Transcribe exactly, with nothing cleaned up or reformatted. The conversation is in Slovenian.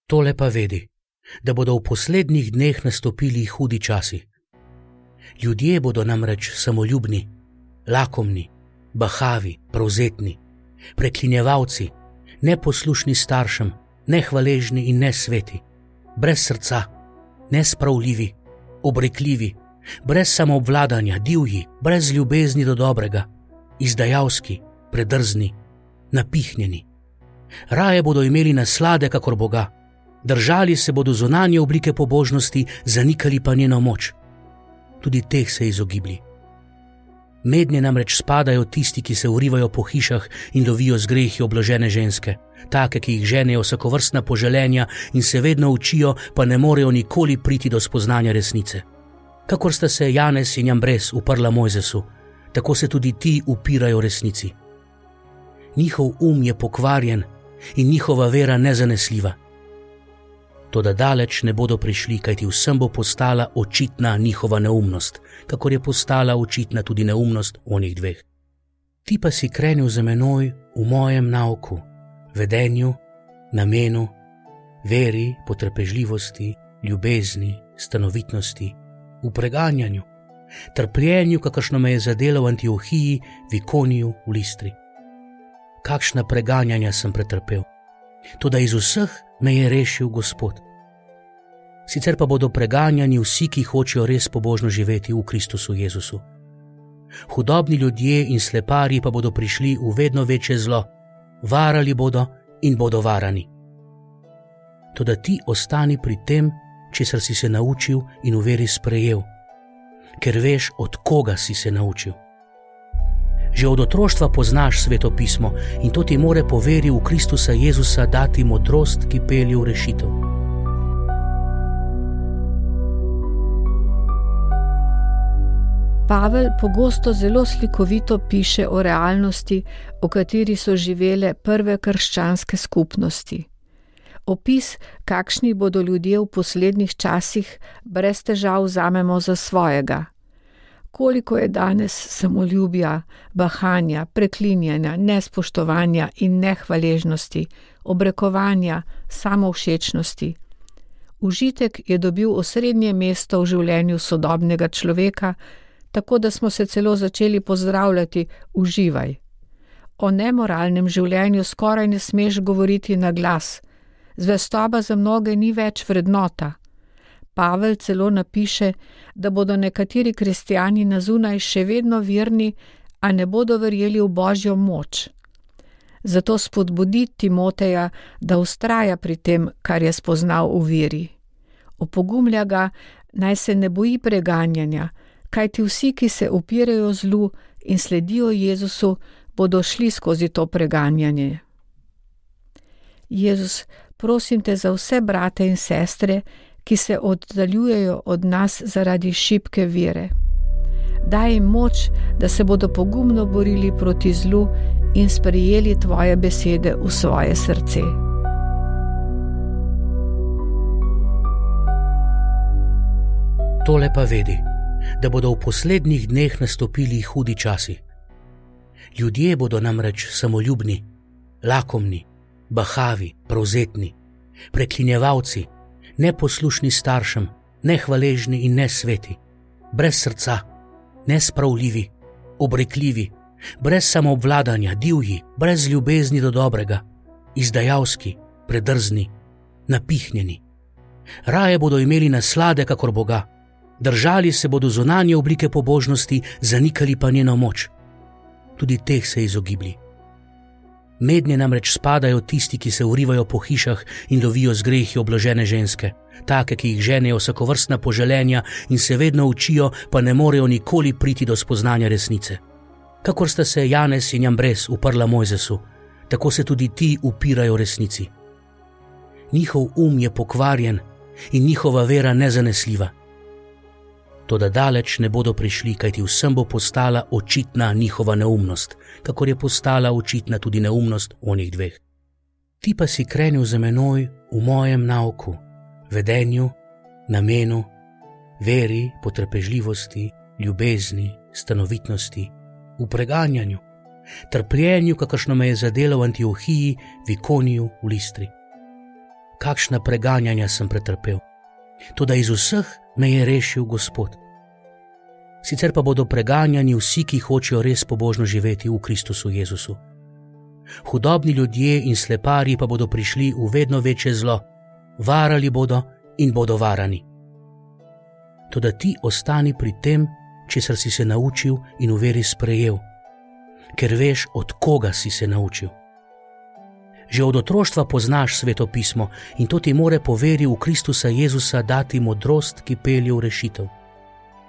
Tole pa vedi, da bodo v poslednjih dneh nastopili hudi časi. Ljudje bodo namreč samoljubni, lakomni, bahavi, prevzetni, preklinjevalci, neposlušni staršem, nehvaležni in nesveti, brez srca, nespravljivi, obrekljivi, brez samoobvladanja, divji, brez ljubezni do dobrega, izdajalski, predrzni, napihnjeni. Raje bodo imeli naslade kakor Boga, držali se bodo zunanje oblike pobožnosti, zanikali pa njeno moč. Tudi teh se izogibli. Mednje namreč spadajo tisti, ki se urivajo po hišah in lovijo z grehi obložene ženske, take, ki jih ženejo vsakovrstna poželenja in se vedno učijo, pa ne morejo nikoli priti do spoznanja resnice. Kakor sta se Janez in Jambres uprla Mojzesu, tako se tudi ti upirajo resnici. Njihov um je pokvarjen in njihova vera nezanesljiva. Toda daleč ne bodo prišli, kajti vsem bo postala očitna njihova neumnost, kakor je postala očitna tudi neumnost onih dveh. Ti pa si krenil za menoj v mojem nauku, vedenju, namenu, veri, potrpežljivosti, ljubezni, stanovitnosti, v preganjanju, trpljenju, kakršno me je zadelo v Antiohiji, v Ikoniju, v Listri. Kakšna preganjanja sem pretrpel, toda iz vseh me je rešil Gospod. Sicer pa bodo preganjani vsi, ki hočejo res pobožno živeti v Kristusu Jezusu. Hudobni ljudje in sleparji pa bodo prišli v vedno večje zlo, varali bodo in bodo varani. Toda ti ostani pri tem, česar si se naučil in v veri sprejel, ker veš, od koga si se naučil. Že od otroštva poznaš Sveto pismo in to ti more po veri v Kristusa Jezusa dati modrost, ki pelje v rešitev. Pavel pogosto zelo slikovito piše o realnosti, v kateri so živele prve krščanske skupnosti. Opis, kakšni bodo ljudje v poslednjih časih, brez težav vzamemo za svojega. Koliko je danes samoljubja, bahanja, preklinjanja, nespoštovanja in nehvaležnosti, obrekovanja, samovšečnosti. Užitek je dobil osrednje mesto v življenju sodobnega človeka, tako da smo se celo začeli pozdravljati uživaj. O nemoralnem življenju skoraj ne smeš govoriti na glas. Zvestoba za mnoge ni več vrednota. Pavel celo napiše, da bodo nekateri kristjani na zunaj še vedno verni, a ne bodo verjeli v Božjo moč. Zato spodbudi Timoteja, da vztraja pri tem, kar je spoznal v veri. Opogumlja ga, naj se ne boji preganjanja, kajti vsi, ki se upirajo zlu in sledijo Jezusu, bodo šli skozi to preganjanje. Jezus, prosim te za vse brate in sestre, ki se oddaljujejo od nas zaradi šibke vere. Daj jim moč, da se bodo pogumno borili proti zlu in sprejeli tvoje besede v svoje srce. Tole pa vedi, da bodo v poslednjih dneh nastopili hudi časi. Ljudje bodo namreč samoljubni, lakomni, bahavi, prevzetni, preklinjevalci, neposlušni staršem, nehvaležni in nesveti, brez srca, nespravljivi, obrekljivi, brez samoobvladanja, divji, brez ljubezni do dobrega, izdajalski, predrzni, napihnjeni. Raje bodo imeli naslade kakor Boga, držali se bodo zunanje oblike pobožnosti, zanikali pa njeno moč. Tudi teh se izogibli. Mednje namreč spadajo tisti, ki se urivajo po hišah in lovijo z grehi obložene ženske, take, ki jih ženejo vsakovrstna poželenja in se vedno učijo, pa ne morejo nikoli priti do spoznanja resnice. Kakor sta se Janez in Jambres uprla Mojzesu, tako se tudi ti upirajo resnici. Njihov um je pokvarjen in njihova vera nezanesljiva. Toda daleč ne bodo prišli, kajti vsem bo postala očitna njihova neumnost, kakor je postala očitna tudi neumnost onih dveh. Ti pa si krenil za menoj v mojem nauku, vedenju, namenu, veri, potrpežljivosti, ljubezni, stanovitnosti, v preganjanju, trpljenju, kakršno me je zadelo v Antiohiji, v Ikoniju, v Listri. kakšna preganjanja sem pretrpel. Toda iz vseh me je rešil Gospod. Sicer pa bodo preganjani vsi, ki hočejo res pobožno živeti v Kristusu Jezusu. Hudobni ljudje in sleparji pa bodo prišli v vedno večje zlo, varali bodo in bodo varani. Toda ti ostani pri tem, česar si se naučil in v veri sprejel, ker veš, od koga si se naučil. Že od otroštva poznaš Sveto pismo in to ti more po veri v Kristusa Jezusa dati modrost, ki pelje v rešitev.